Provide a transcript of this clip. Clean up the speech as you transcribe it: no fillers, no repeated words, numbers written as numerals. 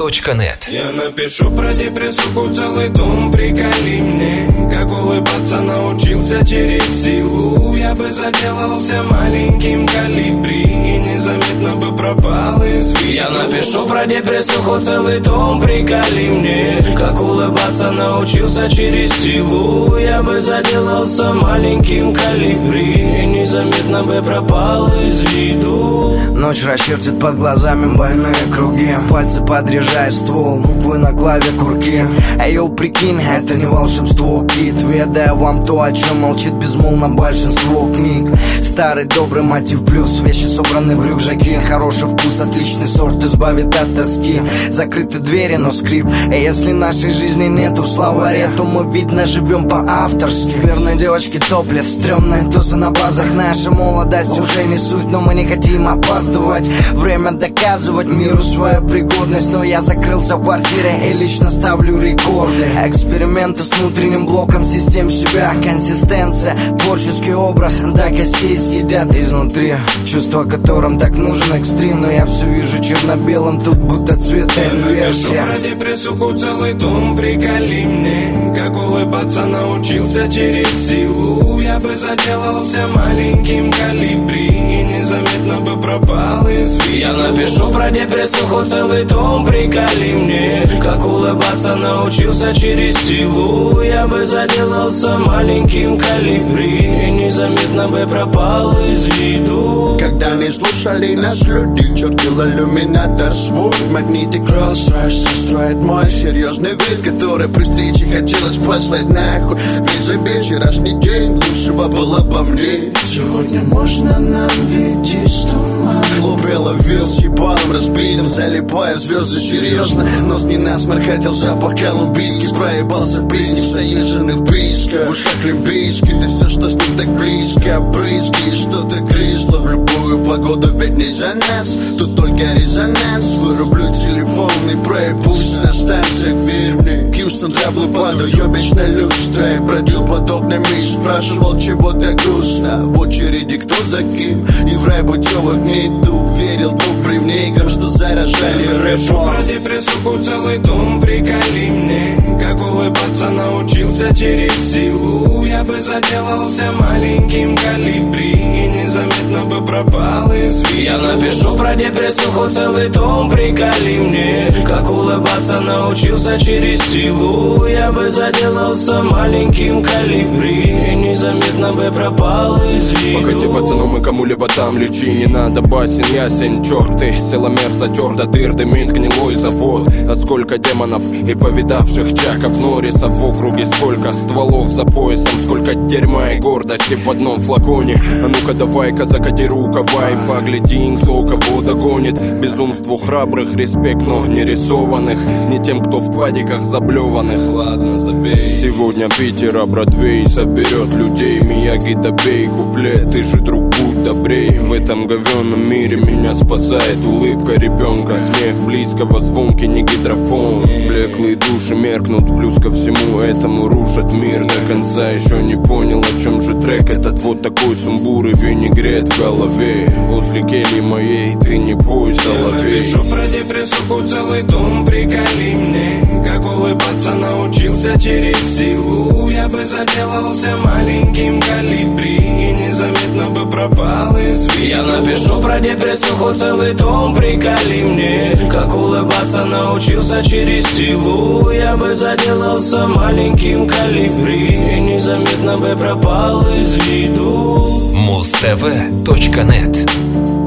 Муз-ТВ.нет. Я напишу про депрессуху целый том, приколи мне, как улыбаться научился через силу. Я бы заделался маленьким колибри и незаметно бы пропал из виду. Я напишу про депрессуху целый том, приколи мне, как улыбаться научился через силу. Я бы заделался маленьким колибри и незаметно бы пропал из виду. Ночь расчертит под глазами больные круги, пальцы подрежают ствол, буквы на клавикурке. Йоу, прикинь, это не волшебство, кит. Ведая вам то, о чем молчит безмолвно большинство книг. Старый добрый мотив плюс, вещи собраны в рюкзаки. Хороший вкус, отличный сорт, избавит от тоски. Закрыты двери, но скрип. Если нашей жизни нету в словаре, то мы, видно, живем по-авторски. Скверные девочки топлес, стрёмные тузы на базах. Наша молодость уже не суть, но мы не хотим опаздывать. Время доказывать миру свою пригодность. Но я закрылся в квартире и лично ставлю рекорды. Эксперименты с внутренним блоком систем себя. Консистенция, творческий образ до костей сидят изнутри. Чувство, которым так нужен экстрим. Но я все вижу черно-белым, тут будто цвета инверсия. Я напишу про депрессуху целый том, приколи мне, как улыбаться научился через силу. Я бы заделался маленьким колибри и незаметно бы пропал из виду. Я напишу про депрессуху целый том, приколи мне, как улыбаться научился через силу. Я бы заделался маленьким колибри и незаметно бы пропал из виду. Когда не слушали нас люди, чертил иллюминатор свой. Магнитик Rolls-Royce строит мой серьезный вид, который при встрече хотелось послать нахуй. Призови вчерашний день, лучшего было по мне. Сегодня можно нам видеть с тумана. Хлопела вил с ебалом разбитым, залипая в звезды серьезно. Нос не насморк, хотел запах колумбийский. Проебался в песне в заезженных писках. В ушах олимпийский, да все, что с ним так близко. Брызги, что-то крисло в любую погоду, ведь не за нас. Тут только резонанс. Вырублю телефон и проебусь на станциях, верь мне. Хьюстон, траблы падаю, вечно люстра. Бродил под окнами и спрашивал, чего-то грустно. В очереди кто за кем, и в рай путевок не иду. Верил добрым неграм, что заражали рэпом. Про депрессуху целый том, приколи мне, как улыбаться научился через силу. Я бы заделался маленьким колибри и незаметно бы пропал из виду. Я напишу про депрессуху целый том, приколи мне, как улыбаться научился через силу. Я бы заделался маленьким колибри и незаметно бы пропал из виду. Погоди, пацану, мы кому-либо там лечи, не надо басен, ясен, черт ты. Силомер затер до дыр, дымит гнилой завод. А сколько демонов и повидавших Чаков Норрисов в округе, сколько стволов за поясом, сколько дерьма и гордости в одном флаконе. А ну-ка давай-ка закати рукава и погляди, кто кого догонит. Безумству храбрых респект, но не рисованных, не тем, кто в падиках заблеванных. Ладно, забей. Сегодня Питера Бродвей соберет людей. Мияги добей куплет, ты же друг, будь добрей. В этом говёном мире меня спасает улыбка ребенка. Смех близкого, звонкий, не гидропон. Блеклые души меркнут, плюс ко всему этому рушат мир. До конца еще не понял, о чем же трек этот. Вот такой сумбур и винегрет в голове. Возле кельи моей ты не бойся, соловей. Я напишу про депрессуху целый том, приколи мне, как улыбаться научился через силу. Я бы заделался маленьким колибри и незаметно бы пропал из виду. Я напишу про депрессуху целый том, приколи мне, как улыбаться научился через силу. Я бы заделался маленьким колибри и незаметно бы пропал из виду. Муз-ТВ.нет.